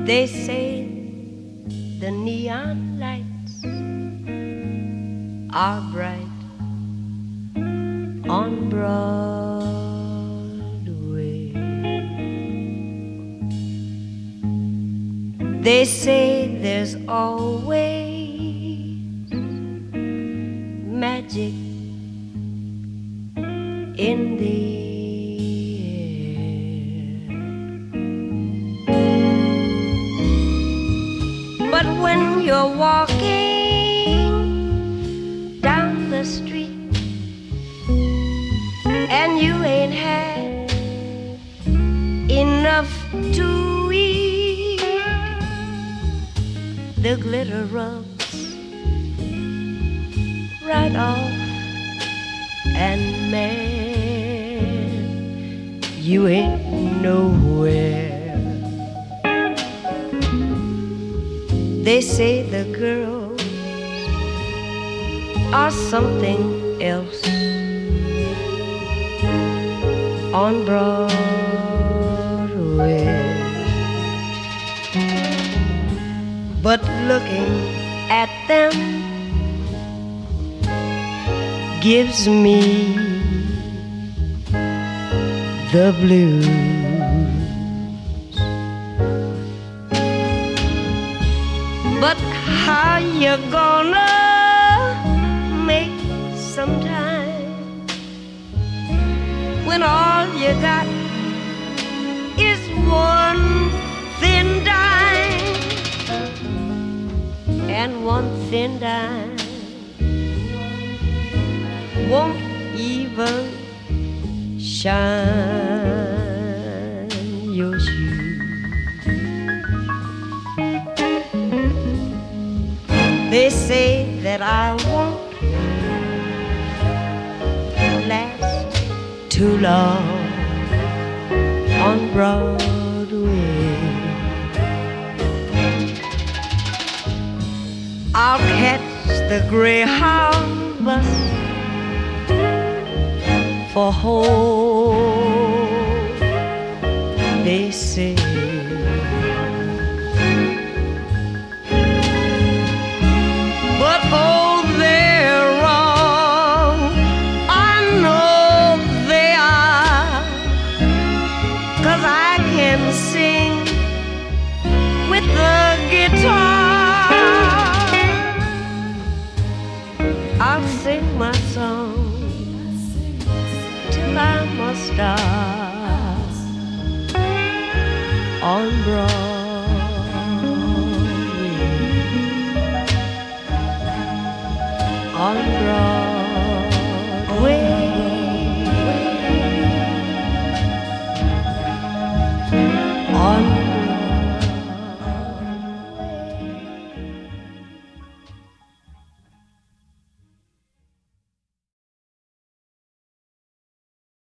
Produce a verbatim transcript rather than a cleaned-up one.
They say the neon lights are bright on Broadway. They say there's always magic in the But when you're walking down the street and you ain't had enough to eat, the glitter rubs right off, and man, you ain't nowhere. They say the girls are something else on Broadway, but looking at them gives me the blues. But how you gonna make some time when all you got is one thin dime, and one thin dime won't even shine your shoes? They say that I won't last too long on Broadway. I'll catch the Greyhound bus for home, they say. But oh, they're wrong, I know they are, 'cause I can sing with the guitar. I'll sing my song till I'm a star on Broadway.